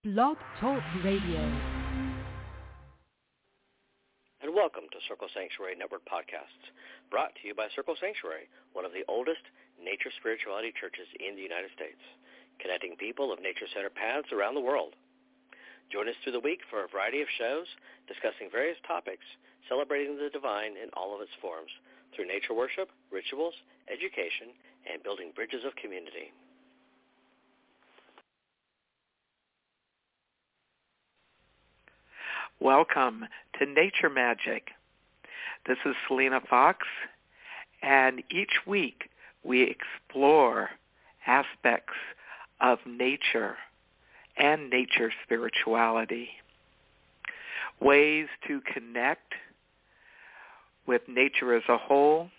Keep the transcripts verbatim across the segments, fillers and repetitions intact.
Blog Talk Radio. And welcome to Circle Sanctuary Network Podcasts, brought to you by Circle Sanctuary, one of the oldest nature spirituality churches in the United States, connecting people of nature-centered paths around the world. Join us through the week for a variety of shows discussing various topics, celebrating the divine in all of its forms, through nature worship, rituals, education, and building bridges of community. Welcome to Nature Magic. This is Selena Fox, and each week we explore aspects of nature and nature spirituality, ways to connect with nature as a whole,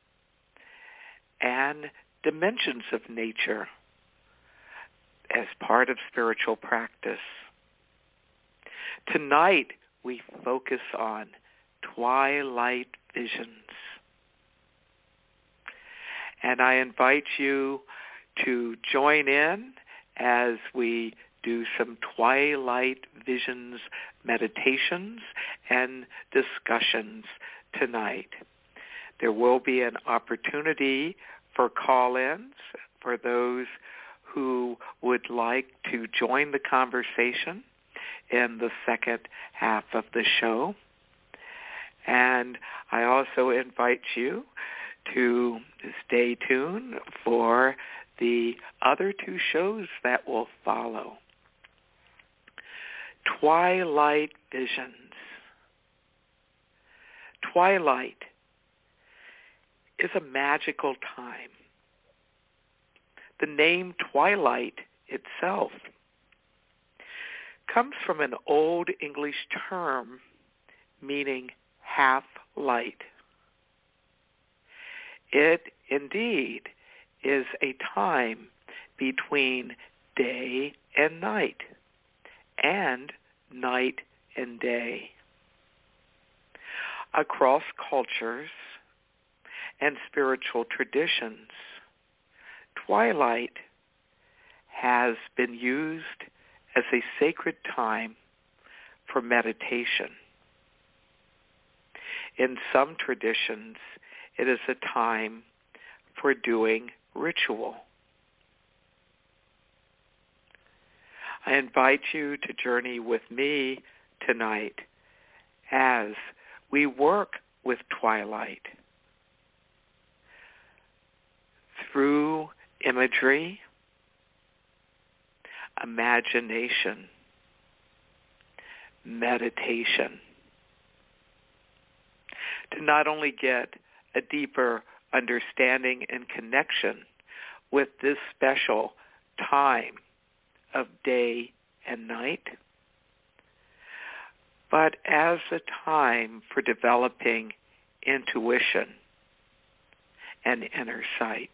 and dimensions of nature as part of spiritual practice. Tonight, we focus on twilight visions. And I invite you to join in as we do some twilight visions meditations and discussions tonight. There will be an opportunity for call-ins for those who would like to join the conversation in the second half of the show. And I also invite you to stay tuned for the other two shows that will follow. Twilight visions. Twilight is a magical time. The name twilight itself comes from an old English term meaning half light. It indeed is a time between day and night, and night and day. Across cultures and spiritual traditions, twilight has been used as a sacred time for meditation. In some traditions, it is a time for doing ritual. I invite you to journey with me tonight as we work with twilight through imagery, imagination, meditation, to not only get a deeper understanding and connection with this special time of day and night, but as a time for developing intuition and inner sight.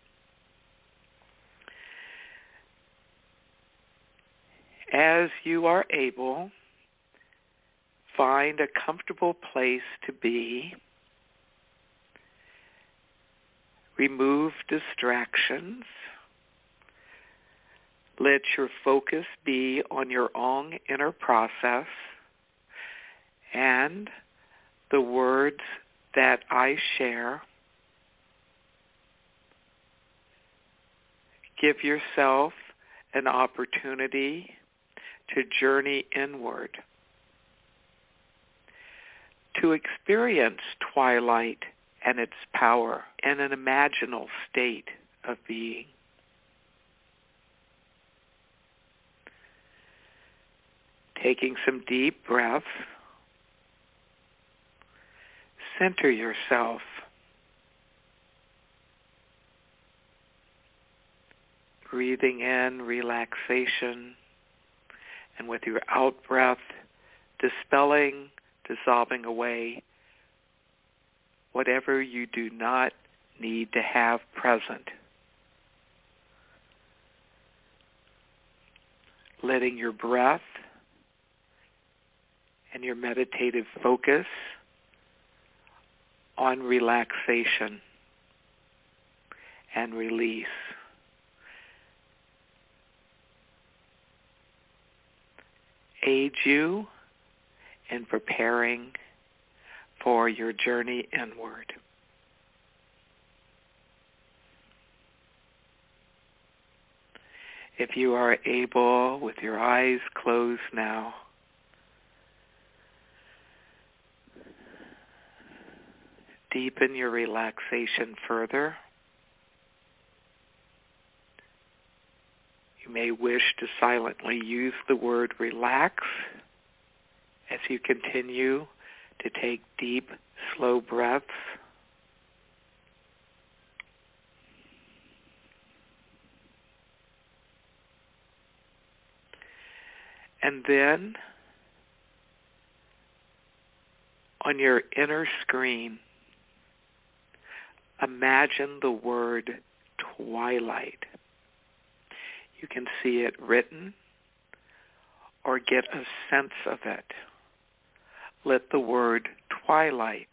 As you are able, find a comfortable place to be. Remove distractions. Let your focus be on your own inner process and the words that I share. Give yourself an opportunity to journey inward, to experience twilight and its power in an imaginal state of being. Taking some deep breaths, center yourself. Breathing in relaxation, and with your out-breath, dispelling, dissolving away whatever you do not need to have present. Letting your breath and your meditative focus on relaxation and release. aid you in preparing for your journey inward. If you are able, with your eyes closed now, deepen your relaxation further. You may wish to silently use the word relax as you continue to take deep, slow breaths. And then, on your inner screen, imagine the word twilight. You can see it written or get a sense of it. Let the word twilight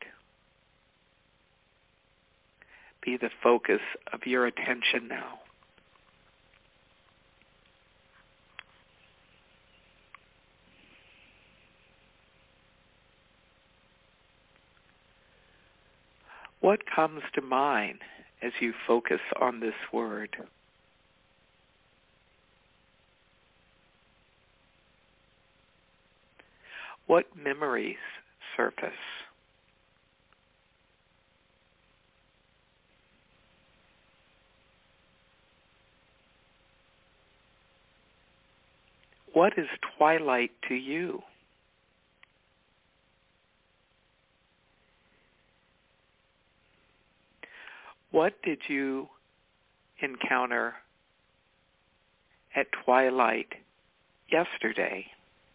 be the focus of your attention now. What comes to mind as you focus on this word? What memories surface? What is twilight to you? What did you encounter at twilight yesterday,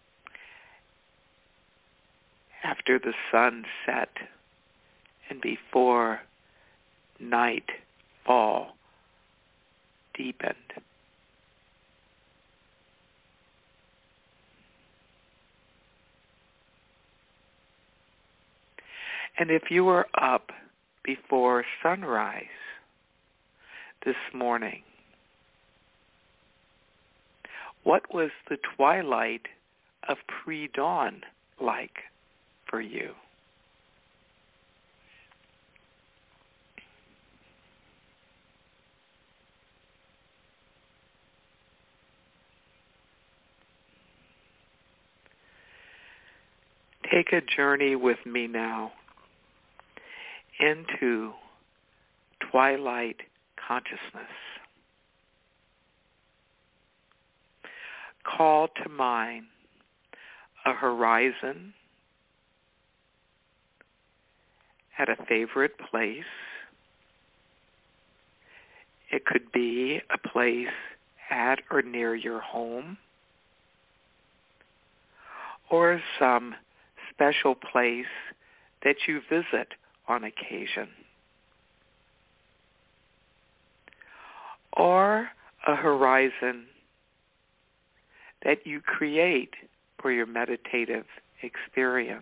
after the sun set and before nightfall deepened? And if you were up before sunrise this morning, what was the twilight of pre-dawn like for you? Take a journey with me now into twilight consciousness. Call to mind a horizon at a favorite place. It could be a place at or near your home, or some special place that you visit on occasion, or a horizon that you create for your meditative experience.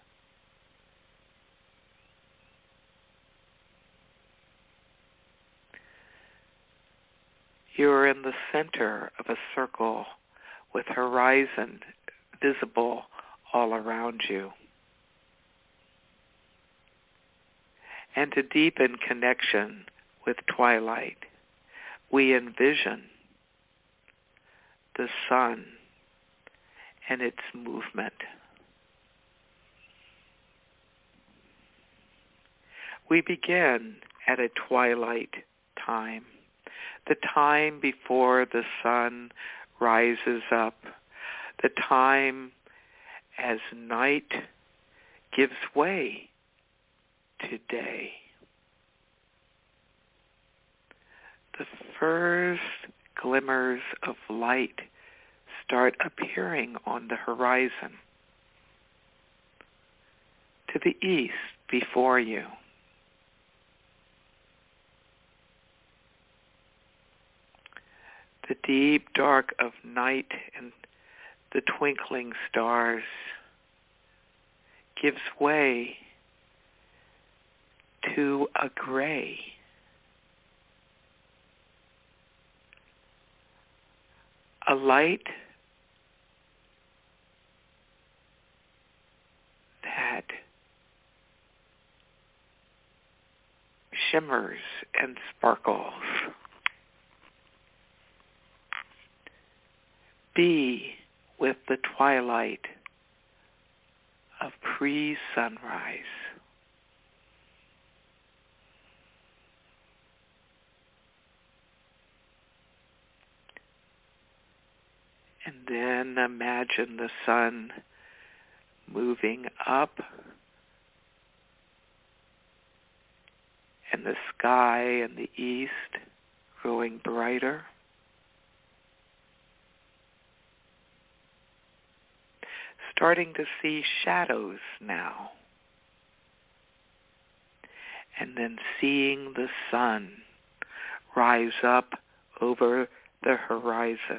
You're in the center of a circle with horizon visible all around you. And to deepen connection with twilight, we envision the sun and its movement. We begin at a twilight time, the time before the sun rises up, the time as night gives way to day. The first glimmers of light start appearing on the horizon. To the east before you. The deep dark of night and the twinkling stars gives way to a gray. A light shimmers and sparkles. Be with the twilight of pre-sunrise. And then imagine the sun moving up and the sky in the east growing brighter. Starting to see shadows now. And then seeing the sun rise up over the horizon,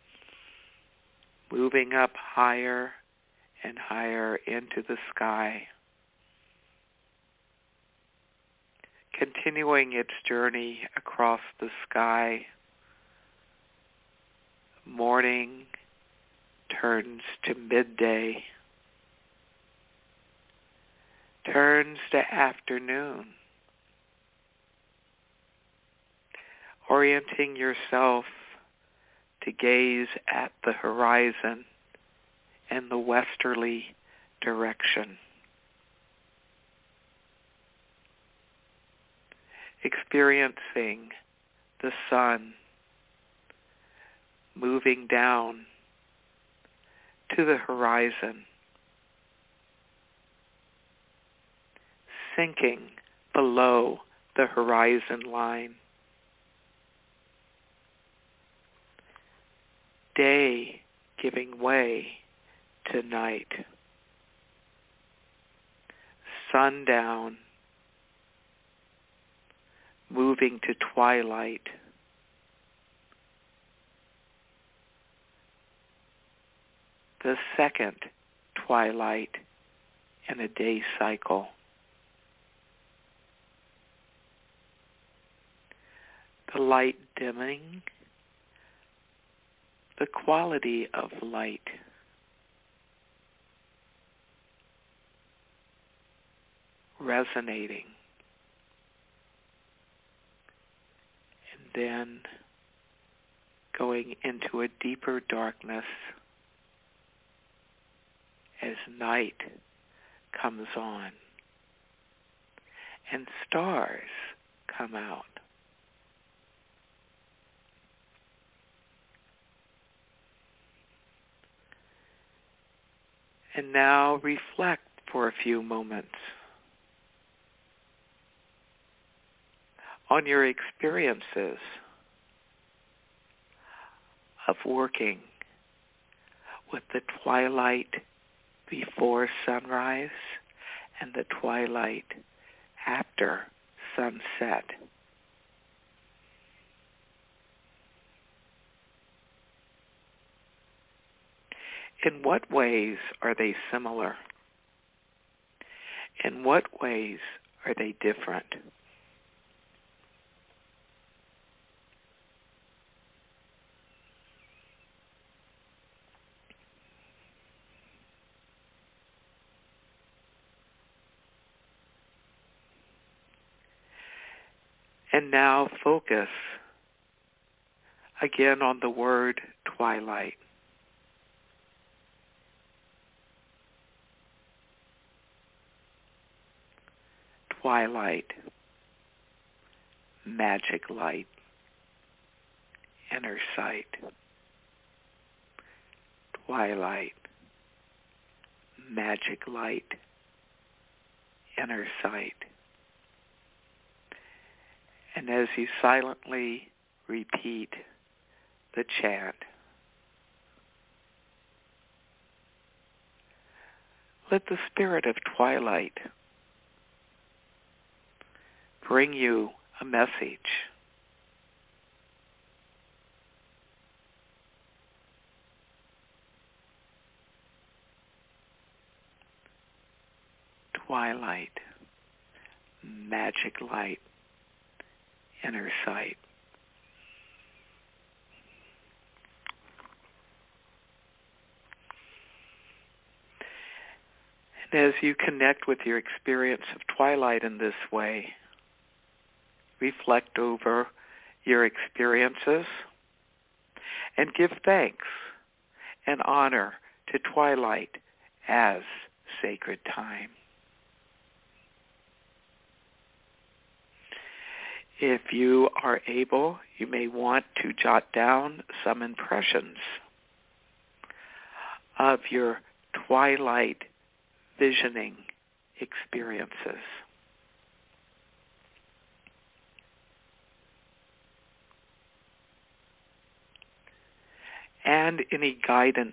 moving up higher and higher into the sky, continuing its journey across the sky. Morning turns to midday, turns to afternoon, orienting yourself to gaze at the horizon in the westerly direction. Experiencing the sun moving down to the horizon, sinking below the horizon line. Day giving way to night. Sundown moving to twilight. The second twilight in a day cycle. The light dimming, the quality of light. Resonating. And then going into a deeper darkness as night comes on and stars come out. And now reflect for a few moments on your experiences of working with the twilight before sunrise and the twilight after sunset. In what ways are they similar? In what ways are they different? And now focus again on the word twilight. Twilight, magic light, inner sight. Twilight, magic light, inner sight. And as you silently repeat the chant, let the spirit of twilight bring you a message. Twilight, magic light, inner sight. And as you connect with your experience of twilight in this way, reflect over your experiences and give thanks and honor to twilight as sacred time. If you are able, you may want to jot down some impressions of your twilight visioning experiences. And any guidance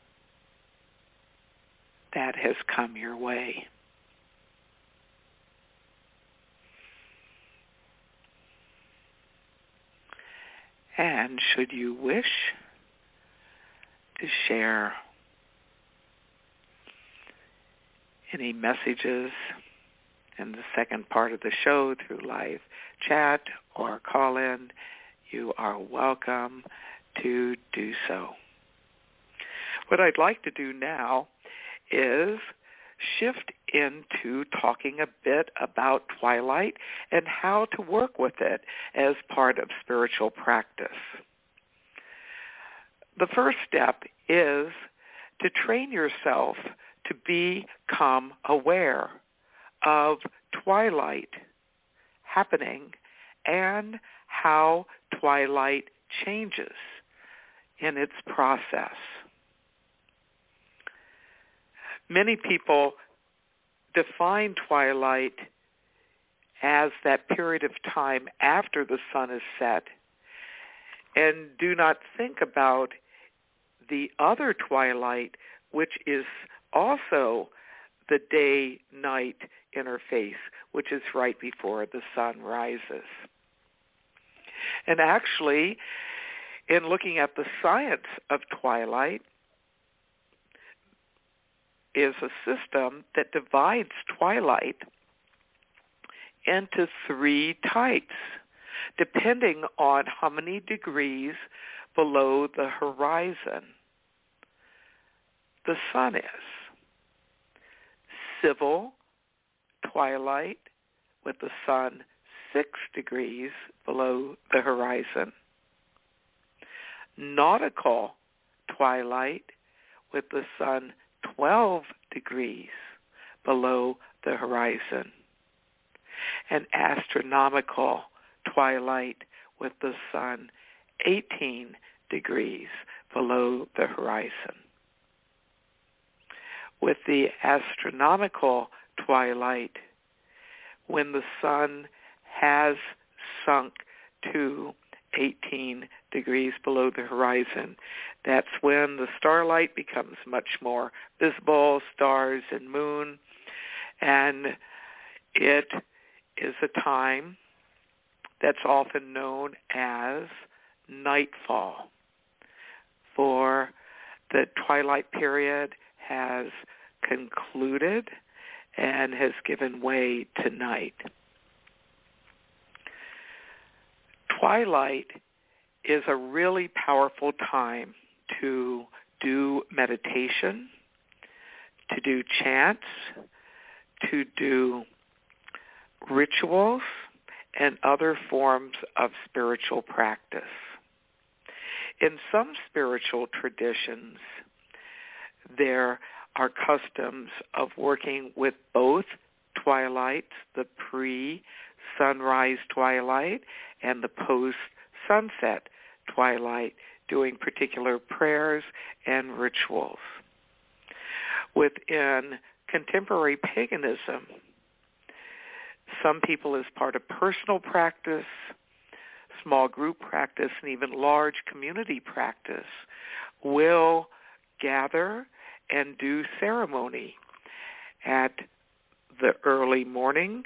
that has come your way. And should you wish to share any messages in the second part of the show through live chat or call-in, you are welcome to do so. What I'd like to do now is shift into talking a bit about twilight and how to work with it as part of spiritual practice. The first step is to train yourself to become aware of twilight happening and how twilight changes in its process. Many people define twilight as that period of time after the sun is set and do not think about the other twilight, which is also the day-night interface, which is right before the sun rises. And actually, in looking at the science of twilight, is a system that divides twilight into three types, depending on how many degrees below the horizon the sun is. Civil twilight with the sun six degrees below the horizon. Nautical twilight with the sun twelve degrees below the horizon. And astronomical twilight with the sun eighteen degrees below the horizon. With the astronomical twilight, when the sun has sunk to eighteen degrees below the horizon, that's when the starlight becomes much more visible, stars and moon, and it is a time that's often known as nightfall, for the twilight period has concluded and has given way to night. Twilight is a really powerful time to do meditation, to do chants, to do rituals, and other forms of spiritual practice. In some spiritual traditions, there are customs of working with both twilights, the pre-sunrise twilight and the post-sunset twilight, doing particular prayers and rituals. Within contemporary paganism, some people, as part of personal practice, small group practice, and even large community practice, will gather and do ceremony at the early morning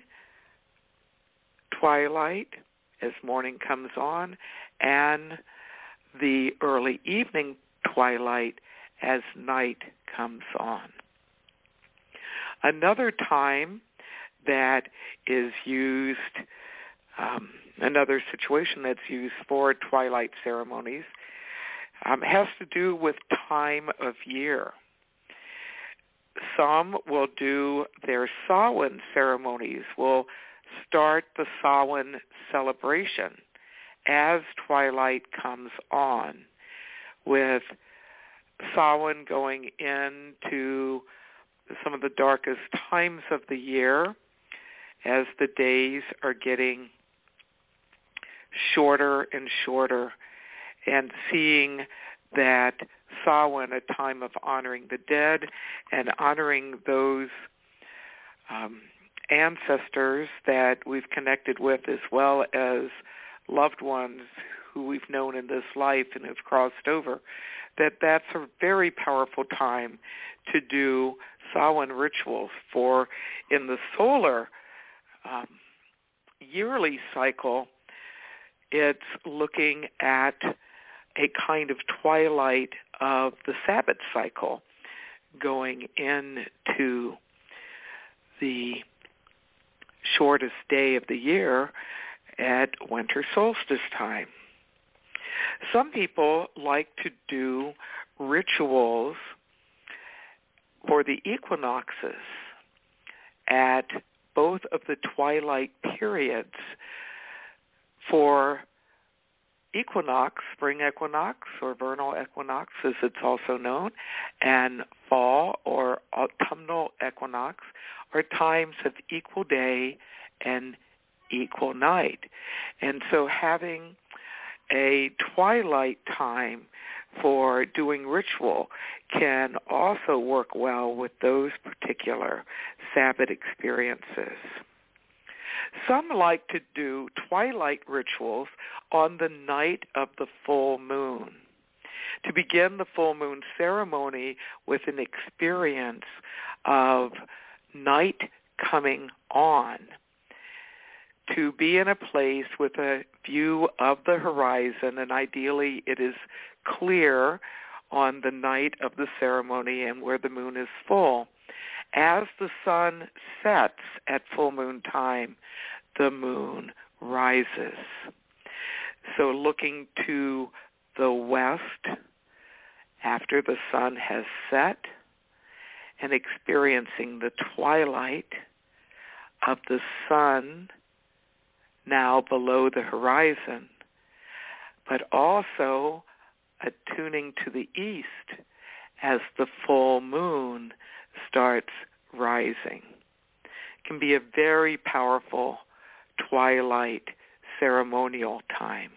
twilight as morning comes on, and the early evening twilight as night comes on. Another time that is used, um, another situation that's used for twilight ceremonies, um, has to do with time of year. Some will do their Samhain ceremonies, will start the Samhain celebration as twilight comes on, with Samhain going into some of the darkest times of the year as the days are getting shorter and shorter, and seeing that Samhain, a time of honoring the dead and honoring those um, ancestors that we've connected with, as well as loved ones who we've known in this life and have crossed over, that that's a very powerful time to do Samhain rituals. For in the solar um, yearly cycle, it's looking at a kind of twilight of the Sabbath cycle going into the shortest day of the year at winter solstice time. Some people like to do rituals for the equinoxes at both of the twilight periods. For equinox, spring equinox or vernal equinox as it's also known, and fall or autumnal equinox are times of equal day and equal night. And so having a twilight time for doing ritual can also work well with those particular Sabbath experiences. Some like to do twilight rituals on the night of the full moon, to begin the full moon ceremony with an experience of night coming on, to be in a place with a view of the horizon, and ideally it is clear on the night of the ceremony and where the moon is full. As the sun sets at full moon time, the moon rises. So looking to the west after the sun has set and experiencing the twilight of the sun now below the horizon, but also attuning to the east as the full moon starts rising. It can be a very powerful twilight ceremonial time.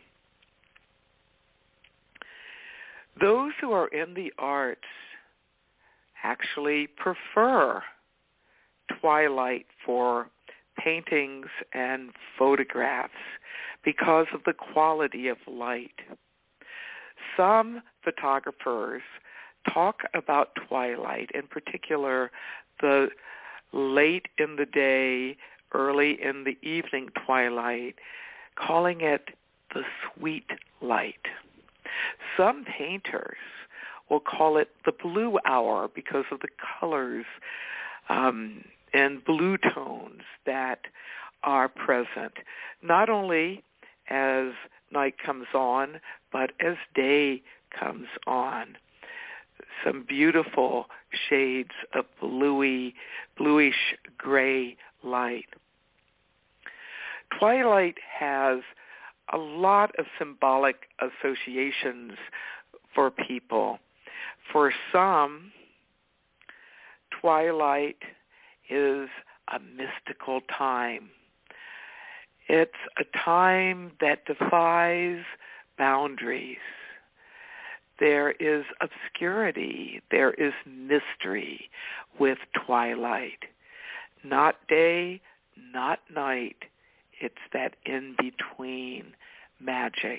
Those who are in the arts actually prefer twilight for paintings and photographs because of the quality of light. Some photographers talk about twilight, in particular the late in the day, early in the evening twilight, calling it the sweet light. Some painters will call it the blue hour because of the colors um, and blue tones that are present, not only as night comes on, but as day comes on. Some beautiful shades of bluey, bluish gray light. Twilight has a lot of symbolic associations for people. For some, twilight is a mystical time. It's a time that defies boundaries. There is obscurity, there is mystery with twilight. Not day, not night. It's that in-between magic.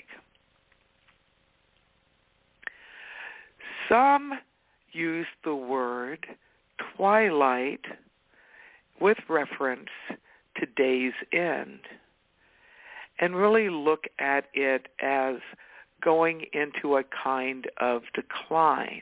Some use the word twilight with reference to day's end and really look at it as going into a kind of decline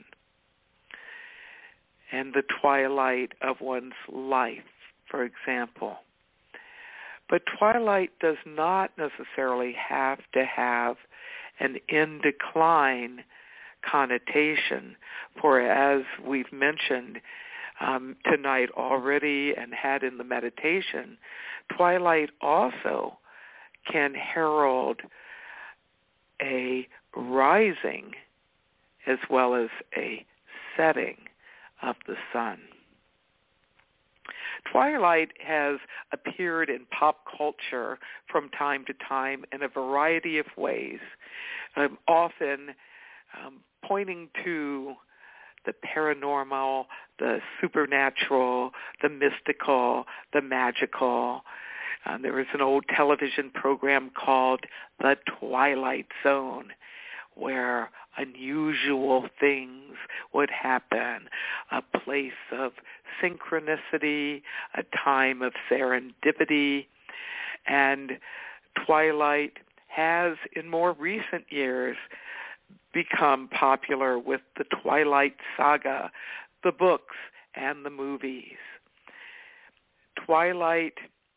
and the twilight of one's life, for example. But twilight does not necessarily have to have an in decline connotation, for as we've mentioned, um, tonight already and had in the meditation, twilight also can herald a rising as well as a setting of the sun. Twilight has appeared in pop culture from time to time in a variety of ways, um, often um, pointing to the paranormal, the supernatural, the mystical, the magical. Um, there was an old television program called The Twilight Zone, where unusual things would happen, a place of synchronicity, a time of serendipity, and twilight has, in more recent years, become popular with the Twilight Saga, the books, and the movies. Twilight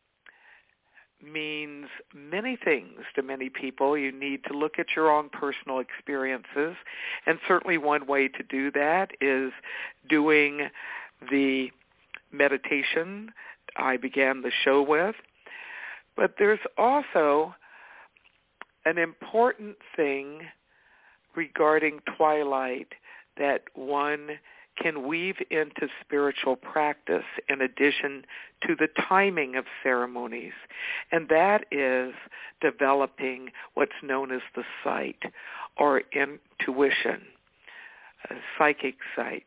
means many things to many people. You need to look at your own personal experiences, and certainly one way to do that is doing the meditation I began the show with. But there's also an important thing regarding twilight that one can weave into spiritual practice in addition to the timing of ceremonies, and that is developing what's known as the sight or intuition, a psychic sight.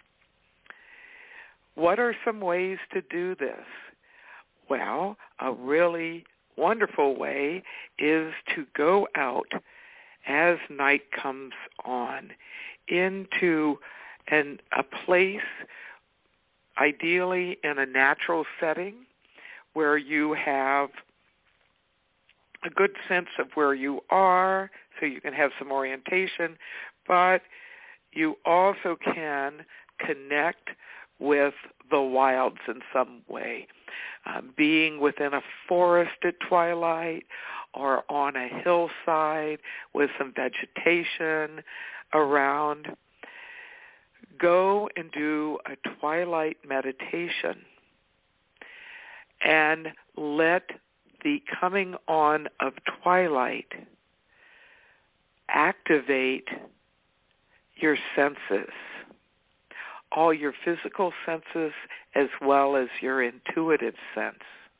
What are some ways to do this? Well, a really wonderful way is to go out as night comes on into an, a place, ideally in a natural setting, where you have a good sense of where you are, so you can have some orientation, but you also can connect with the wilds in some way. Uh, being within a forest at twilight or on a hillside with some vegetation around. Go and do a twilight meditation and let the coming on of twilight activate your senses, all your physical senses as well as your intuitive sense.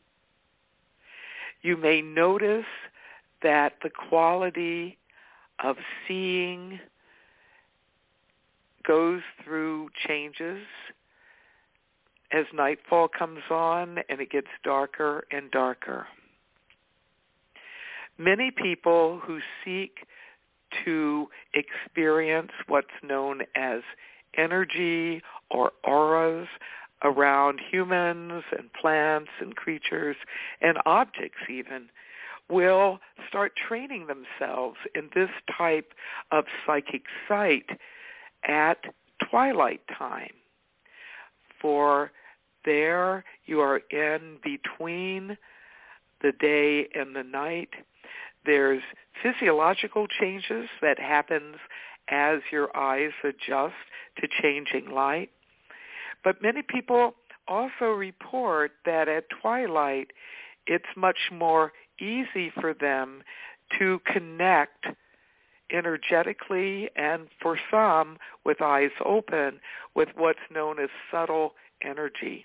You may notice that the quality of seeing goes through changes as nightfall comes on and it gets darker and darker. Many people who seek to experience what's known as energy or auras around humans and plants and creatures and objects even will start training themselves in this type of psychic sight at twilight time. For there you are in between the day and the night. There's physiological changes that happens as your eyes adjust to changing light. But many people also report that at twilight it's much more easy for them to connect energetically and for some with eyes open with what's known as subtle energy.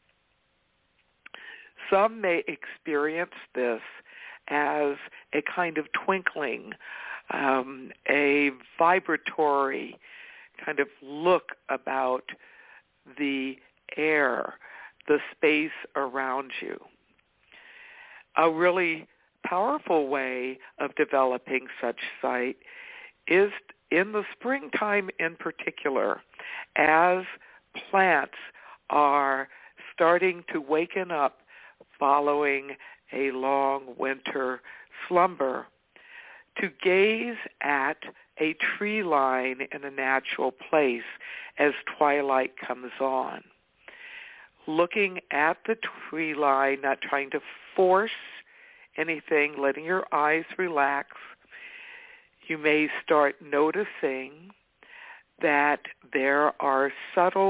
Some may experience this as a kind of twinkling, um, a vibratory kind of look about the air, the space around you. A really powerful way of developing such sight is in the springtime in particular, as plants are starting to waken up following a long winter slumber, to gaze at a tree line in a natural place as twilight comes on. Looking at the tree line, not trying to force anything, letting your eyes relax, you may start noticing that there are subtle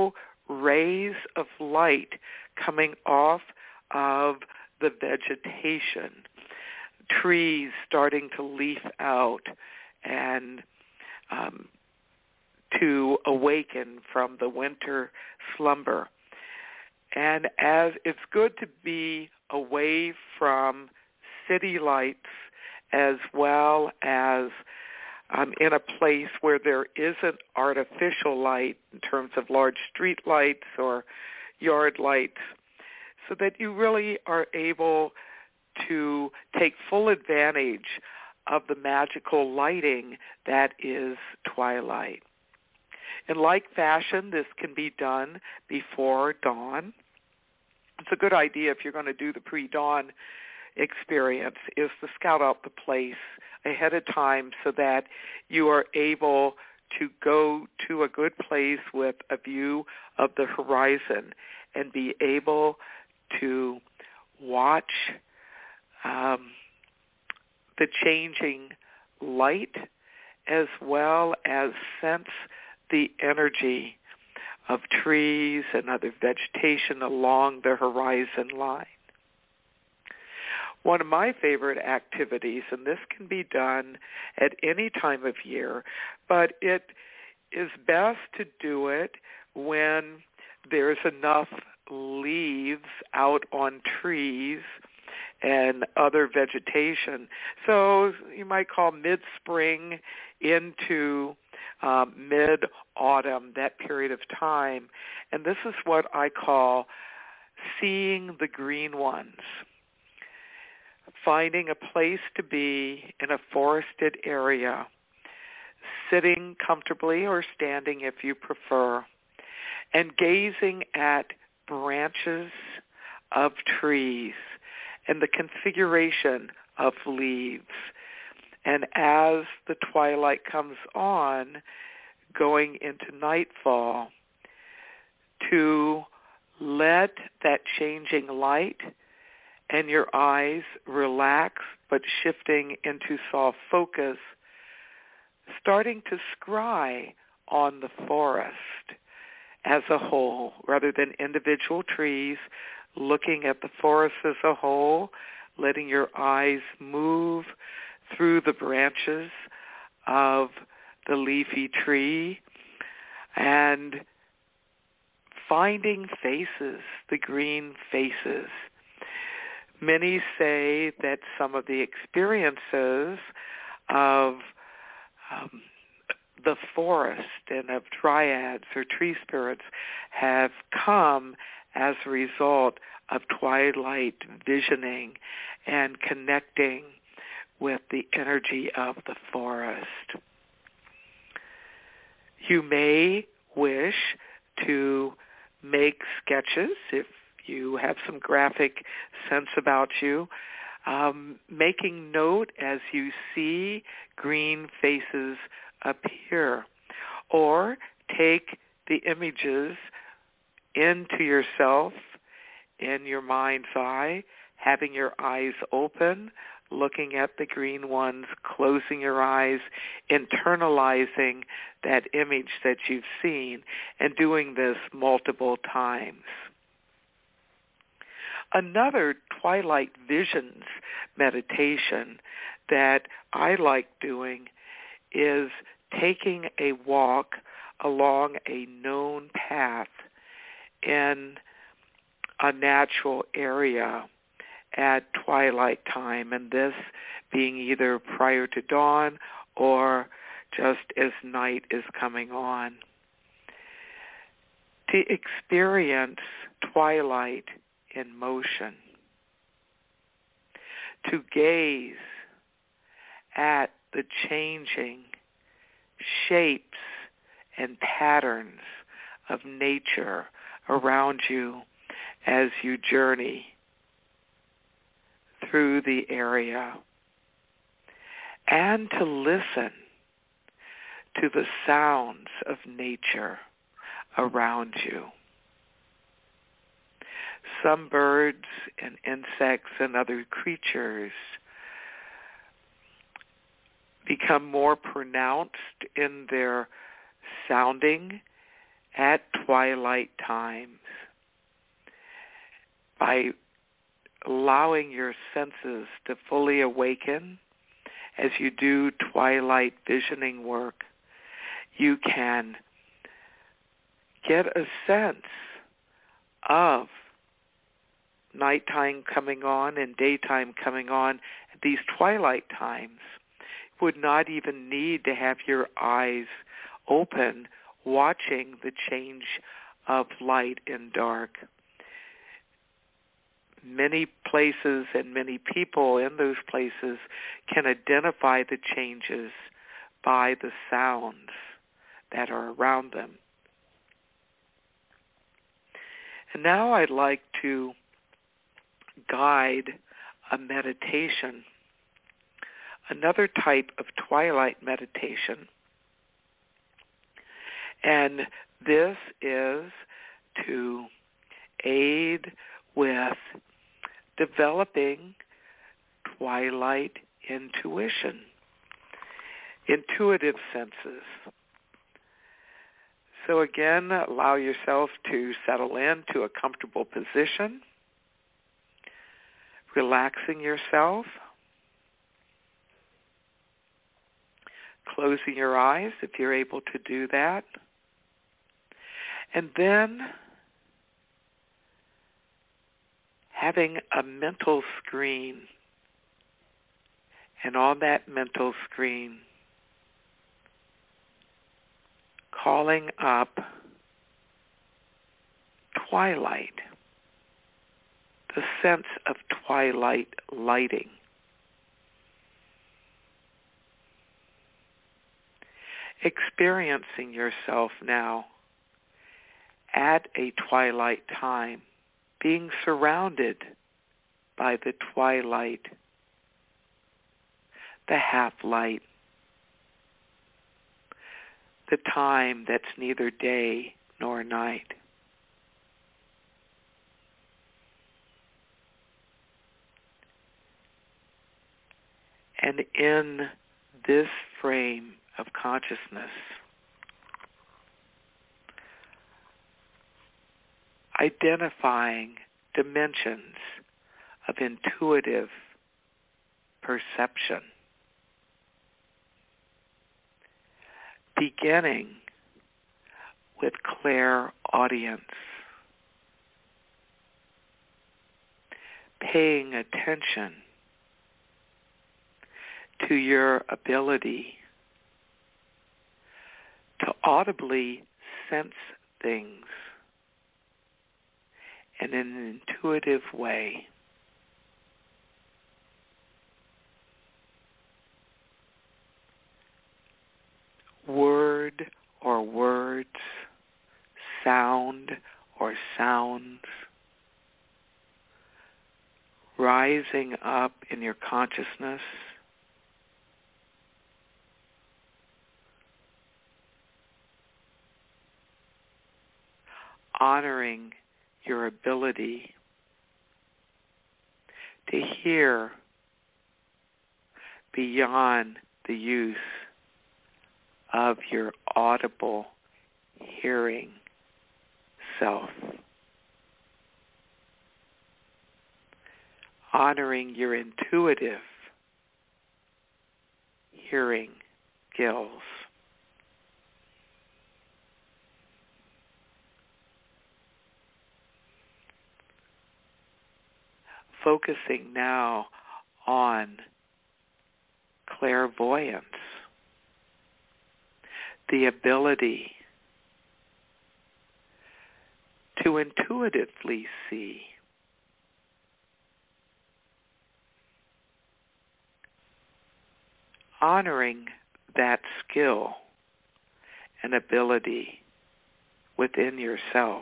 rays of light coming off of the vegetation, trees starting to leaf out and um, to awaken from the winter slumber. And as it's good to be away from city lights as well as um, in a place where there isn't artificial light in terms of large street lights or yard lights, so that you really are able to take full advantage of the magical lighting that is twilight. In like fashion, this can be done before dawn. It's a good idea if you're going to do the pre-dawn experience is to scout out the place ahead of time so that you are able to go to a good place with a view of the horizon and be able to watch um, the changing light as well as sense the energy of trees and other vegetation along the horizon line. One of my favorite activities, and this can be done at any time of year, but it is best to do it when there's enough leaves out on trees and other vegetation. So you might call mid-spring into um, mid-autumn, that period of time. And this is what I call seeing the green ones. Finding a place to be in a forested area, sitting comfortably or standing if you prefer, and gazing at branches of trees and the configuration of leaves. And as the twilight comes on, going into nightfall, to let that changing light and your eyes relax, but shifting into soft focus, starting to scry on the forest as a whole, rather than individual trees, looking at the forest as a whole, letting your eyes move through the branches of the leafy tree, and finding faces, the green faces. Many say that some of the experiences of um, the forest and of dryads or tree spirits have come as a result of twilight visioning and connecting with the energy of the forest. You may wish to make sketches if you have some graphic sense about you, um, making note as you see green faces appear, or take the images into yourself in your mind's eye, having your eyes open, looking at the green ones, closing your eyes, internalizing that image that you've seen, and doing this multiple times. Another twilight visions meditation that I like doing is taking a walk along a known path in a natural area at twilight time, and this being either prior to dawn or just as night is coming on. To experience twilight in motion, to gaze at the changing shapes and patterns of nature around you as you journey through the area, and to listen to the sounds of nature around you. Some birds and insects and other creatures become more pronounced in their sounding at twilight times by allowing your senses to fully awaken as you do twilight visioning work. You can get a sense of nighttime coming on and daytime coming on at these twilight times. You would not even need to have your eyes open watching the change of light and dark. Many places and many people in those places can identify the changes by the sounds that are around them. And now I'd like to guide a meditation, another type of twilight meditation. And this is to aid with developing twilight intuition, intuitive senses. So again, allow yourself to settle into a comfortable position, relaxing yourself, closing your eyes if you're able to do that, and then having a mental screen, and on that mental screen, calling up twilight, the sense of twilight lighting. Experiencing yourself now at a twilight time, being surrounded by the twilight, the half-light, the time that's neither day nor night. And in this frame of consciousness, identifying dimensions of intuitive perception, beginning with clairaudience, paying attention to your ability to audibly sense things in an intuitive way. Word or words, sound or sounds, rising up in your consciousness, honoring your ability to hear beyond the use of your audible hearing self. Honoring your intuitive hearing skills. Focusing now on clairvoyance, the ability to intuitively see, honoring that skill and ability within yourself.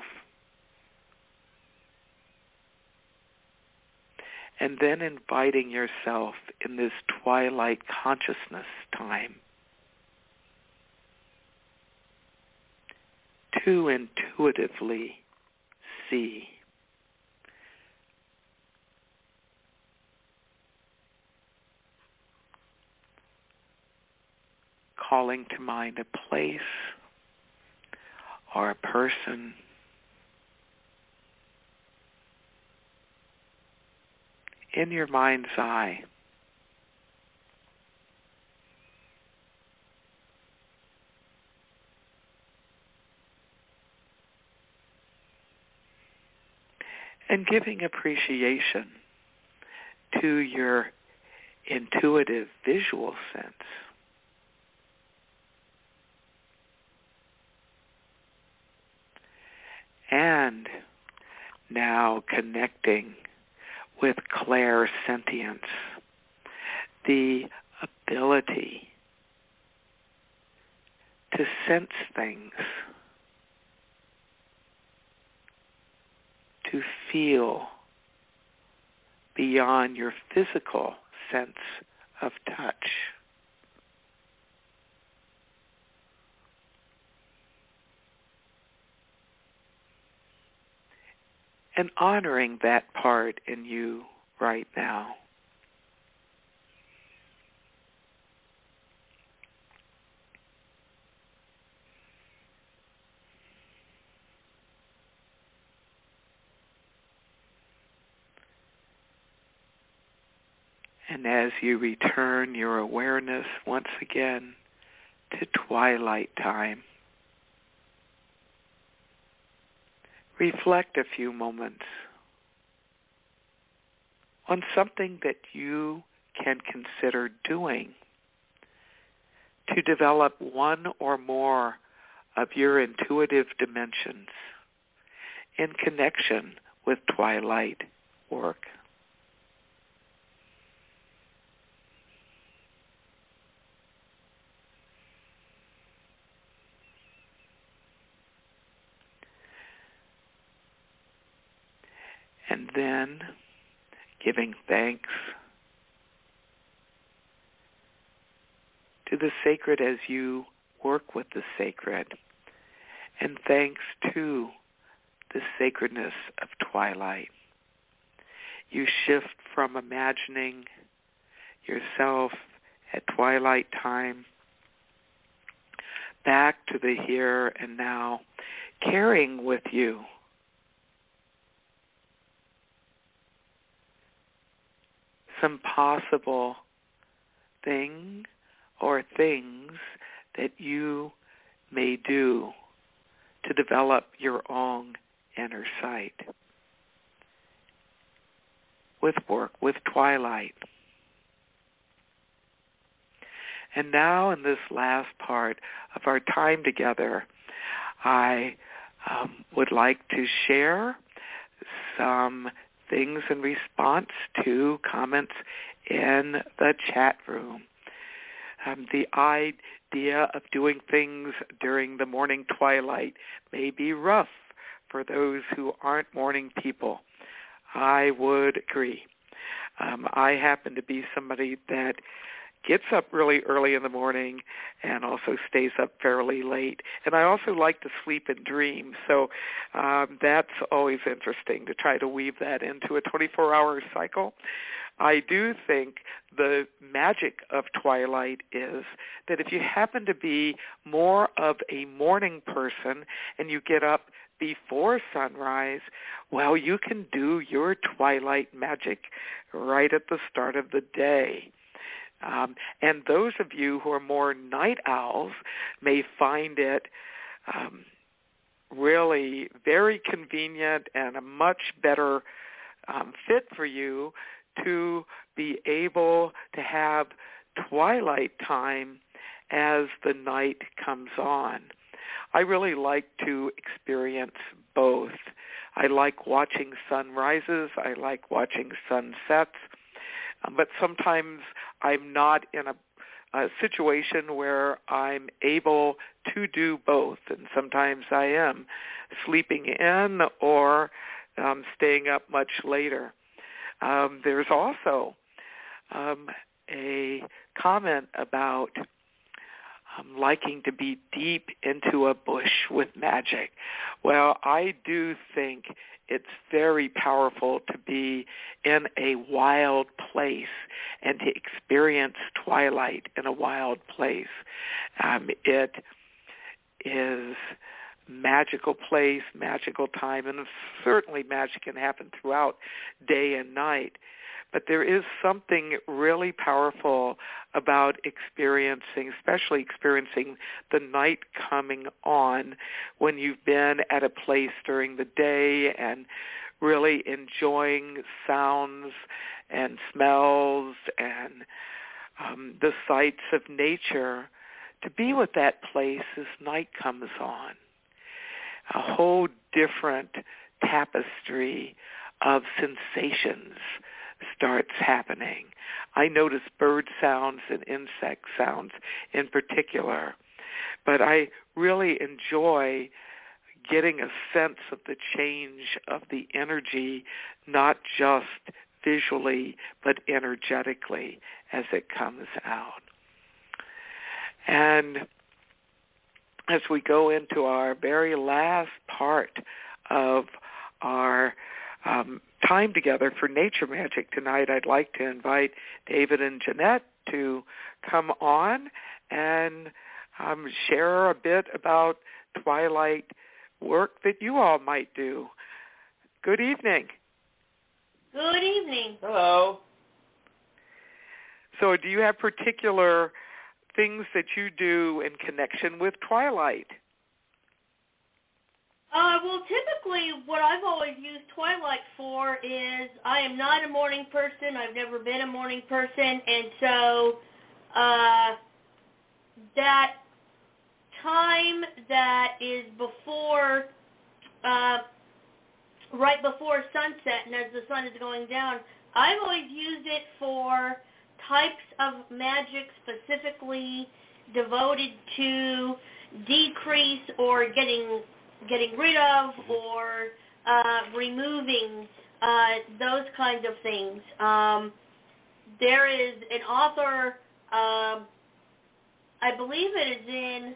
And then inviting yourself in this twilight consciousness time to intuitively see. Calling to mind a place or a person. In your mind's eye. And giving appreciation to your intuitive visual sense. And now connecting with clairsentience, the ability to sense things, to feel beyond your physical sense of touch. And honoring that part in you right now. And as you return your awareness once again to twilight time, reflect a few moments on something that you can consider doing to develop one or more of your intuitive dimensions in connection with twilight work. And then giving thanks to the sacred as you work with the sacred, and thanks to the sacredness of twilight. You shift from imagining yourself at twilight time back to the here and now, carrying with you some possible thing or things that you may do to develop your own inner sight with work, with twilight. And now in this last part of our time together, I um, would like to share some things in response to comments in the chat room. Um, the idea of doing things during the morning twilight may be rough for those who aren't morning people. I would agree. Um, I happen to be somebody that gets up really early in the morning and also stays up fairly late. And I also like to sleep and dream. So um, that's always interesting to try to weave that into a twenty-four hour cycle. I do think the magic of twilight is that if you happen to be more of a morning person and you get up before sunrise, well, you can do your twilight magic right at the start of the day. Um, and those of you who are more night owls may find it um, really very convenient and a much better um, fit for you to be able to have twilight time as the night comes on. I really like to experience both. I like watching sunrises. I like watching sunsets. Um, but sometimes I'm not in a, a situation where I'm able to do both. And sometimes I am sleeping in or um, staying up much later. Um, there's also um, a comment about um, liking to be deep into a bush with magic. Well, I do think it's very powerful to be in a wild place and to experience twilight in a wild place. Um, it is magical place, magical time, and certainly magic can happen throughout day and night. But there is something really powerful about experiencing, especially experiencing the night coming on when you've been at a place during the day and really enjoying sounds and smells and um, the sights of nature, to be with that place as night comes on. A whole different tapestry of sensations starts happening. I notice bird sounds and insect sounds in particular, but I really enjoy getting a sense of the change of the energy, not just visually, but energetically as it comes out. And as we go into our very last part of our um, time together for Nature Magic tonight, I'd like to invite David and Jeanette to come on and um, share a bit about twilight work that you all might do. Good evening. Good evening. Hello. So do you have particular things that you do in connection with twilight? Uh, well, typically what I've always used twilight for is I am not a morning person. I've never been a morning person. And so uh, that time that is before, uh, right before sunset and as the sun is going down, I've always used it for types of magic specifically devoted to decrease or getting getting rid of or uh, removing uh, those kinds of things. Um, there is an author, um, I believe it is in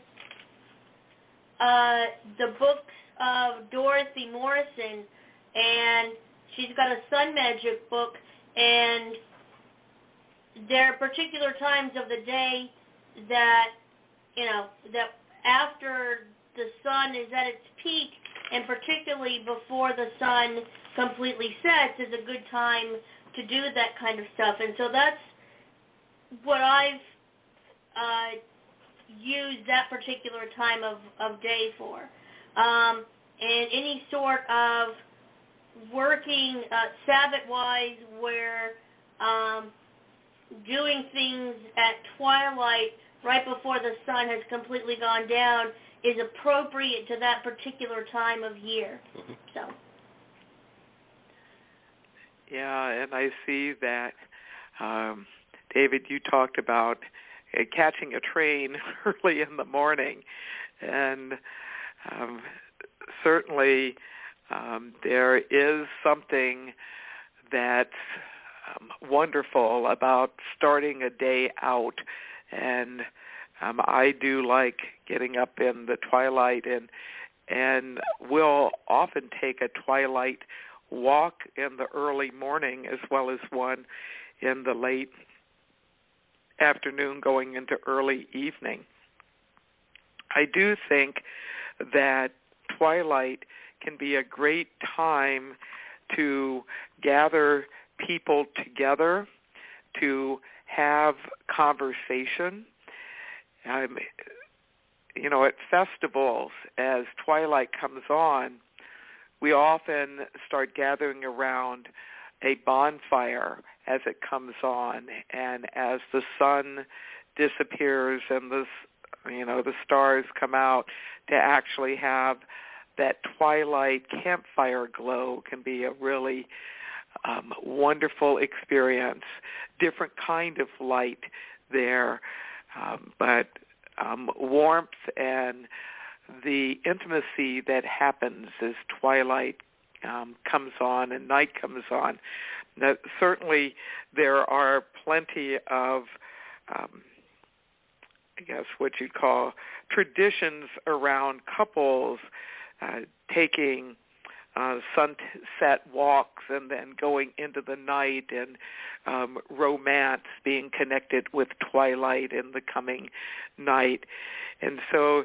uh, the books of Dorothy Morrison, and she's got a sun magic book, and there are particular times of the day that, you know, that after the sun is at its peak, and particularly before the sun completely sets, is a good time to do that kind of stuff. And so that's what I've uh, used that particular time of, of day for. Um, and any sort of working uh, Sabbath-wise where um, doing things at twilight right before the sun has completely gone down is appropriate to that particular time of year. Mm-hmm. So. Yeah, and I see that, um, David, you talked about uh, catching a train early in the morning, and um, certainly um, there is something that's um, wonderful about starting a day out, and um, I do like getting up in the twilight, and and we'll often take a twilight walk in the early morning as well as one in the late afternoon going into early evening. I do think that twilight can be a great time to gather people together, to have conversation. Um, you know, at festivals, as twilight comes on, we often start gathering around a bonfire as it comes on, and as the sun disappears and the, you know, the stars come out, to actually have that twilight campfire glow can be a really um, wonderful experience. Different kind of light there, um, but um, warmth and the intimacy that happens as twilight um, comes on and night comes on. Now, certainly there are plenty of, um, I guess what you'd call traditions around couples uh, taking uh, sunset walks and then going into the night, and um, romance being connected with twilight in the coming night. And so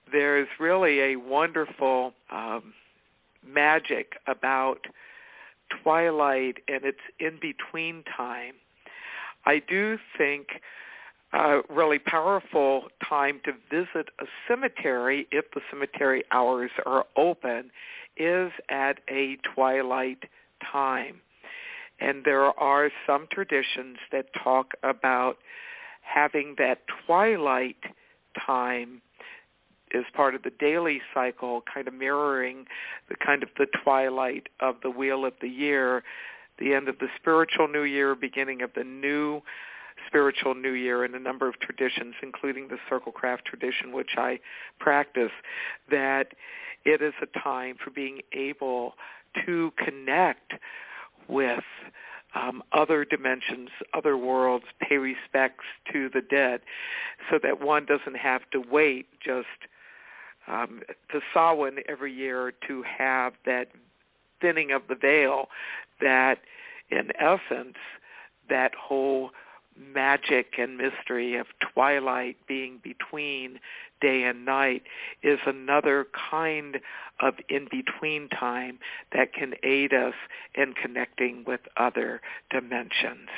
there's really a wonderful um, magic about twilight and its in-between time. I do think a really powerful time to visit a cemetery, if the cemetery hours are open, is at a twilight time. And there are some traditions that talk about having that twilight time as part of the daily cycle, kind of mirroring the kind of the twilight of the wheel of the year, the end of the spiritual new year, beginning of the new spiritual new year, and a number of traditions, including the circle craft tradition, which I practice, that it is a time for being able to connect with um, other dimensions, other worlds, pay respects to the dead, so that one doesn't have to wait just um, to Samhain every year to have that thinning of the veil, that in essence, that whole magic and mystery of twilight being between day and night is another kind of in-between time that can aid us in connecting with other dimensions.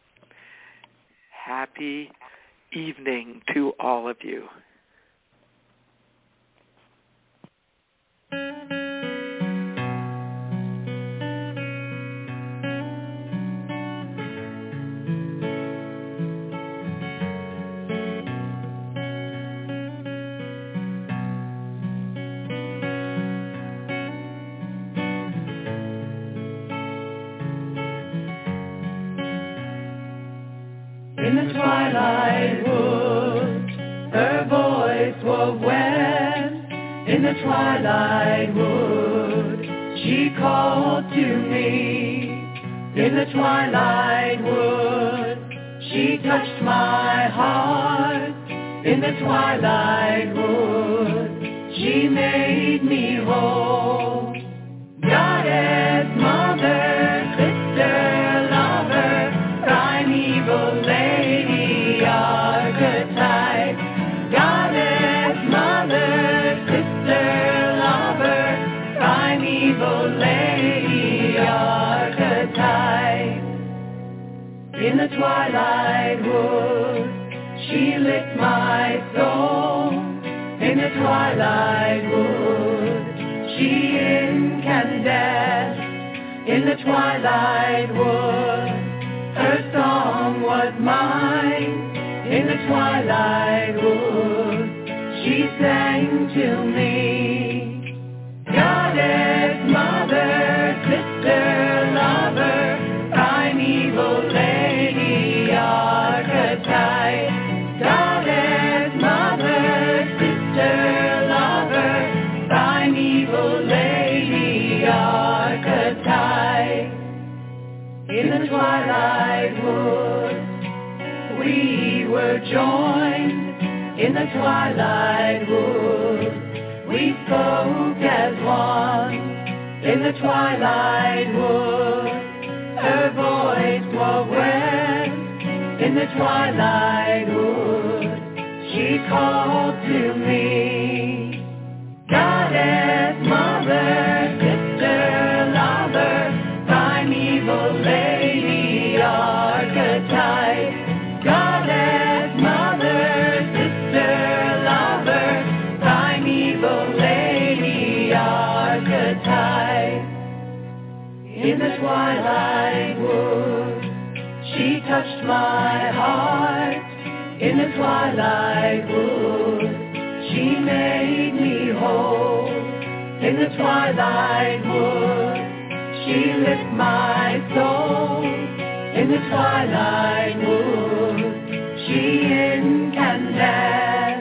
Happy evening to all of you. In the twilight wood, her voice wove west. In the twilight wood, she called to me. In the twilight wood, she touched my heart. In the twilight wood, she made me whole. Goddess, mother, sister, lover, primeval lady, archetype. Goddess, mother, sister, lover, primeval lady, archetype. In the twilight wood, she lit my soul. In the twilight wood, she incandesced. In the twilight wood, her song was mine. In the twilight wood, she sang to me. Goddess, mother, sister, lover, primeval lady, archetype. Goddess, mother, sister, lover, primeval lady, archetype. In the twilight wood, we were joined. In the twilight wood, we spoke as one. In the twilight wood, her voice wove west. In the twilight wood, she called to me. Goddess, mother, sister, lover, primeval lady, archetype. Goddess, mother, sister, lover, primeval lady, archetype. In the twilight wood, she touched my heart. In the twilight wood, she made me whole. In the twilight wood, she lit my soul. In the twilight wood, she incandesced.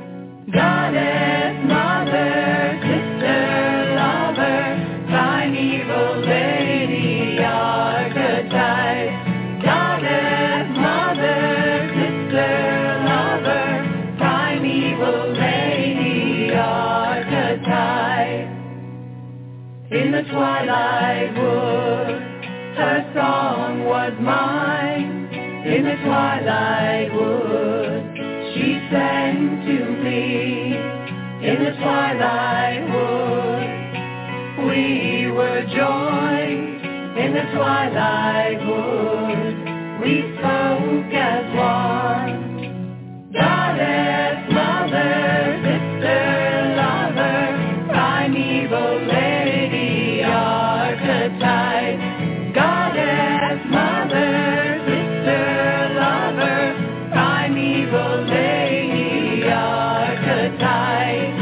Goddess, mother, sister, lover, primeval lady, archetype. Goddess, mother, sister, lover, primeval lady, archetype. In the twilight wood, her song was mine. In the twilight wood, she sang to me. in the twilight wood. We were joined in the twilight wood. We spoke as one. Goddess, mother, sister, lover, primeval lady, archetype. Goddess, mother, sister, lover, primeval lady, archetype.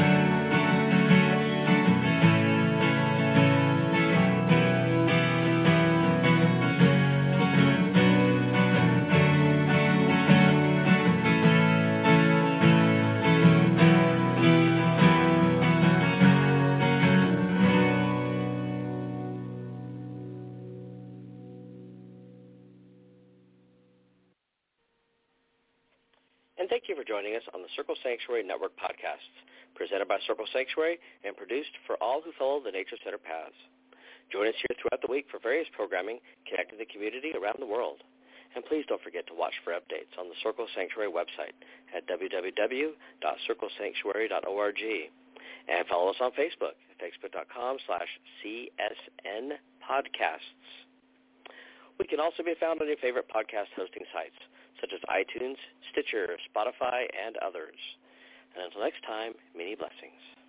And thank you for joining us on the Circle Sanctuary Network podcasts, presented by Circle Sanctuary and produced for all who follow the Nature Center paths. Join us here throughout the week for various programming connecting the community around the world. And please don't forget to watch for updates on the Circle Sanctuary website at w w w dot circle sanctuary dot org. And follow us on Facebook at facebook.com slash CSN podcasts. We can also be found on your favorite podcast hosting sites, such as iTunes, Stitcher, Spotify, and others. And until next time, many blessings.